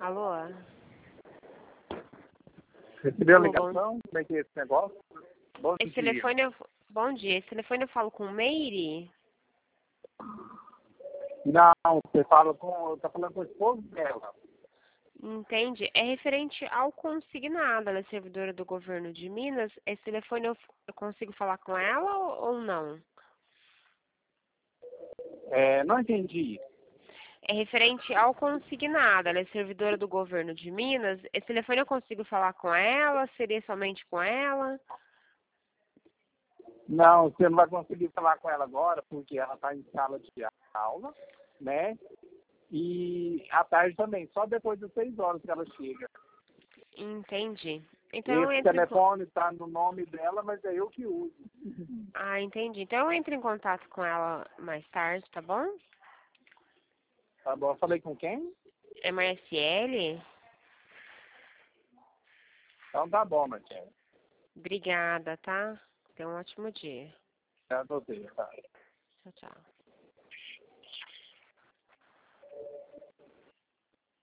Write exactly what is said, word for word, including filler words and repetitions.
Alô? Recebeu a Alô, ligação? bom... Como é que é esse negócio? Bom Esse dia. telefone eu... Bom dia, esse telefone eu falo com Meire? Não, você fala com. Tá falando com o esposo dela. Entende? É referente ao consignado. Ela é servidora do governo de Minas. Esse telefone eu, eu consigo falar com ela ou, ou não? É, não entendi. É referente ao consignado. Ela é servidora do governo de Minas. Esse telefone eu consigo falar com ela? Seria somente com ela? Não, você não vai conseguir falar com ela agora, porque ela está em sala de aula, né? E à tarde também, só depois das seis horas que ela chega. Entendi. Então eu Esse entro em... co- telefone está no nome dela, mas é eu que uso. Ah, entendi. Então eu entro em contato com ela mais tarde, tá bom? Tá bom? Falei com quem? É Marciele? Então tá bom, Marcelo. Obrigada, tá? Tenha um ótimo dia. Já anotei, tá? Tchau, tchau.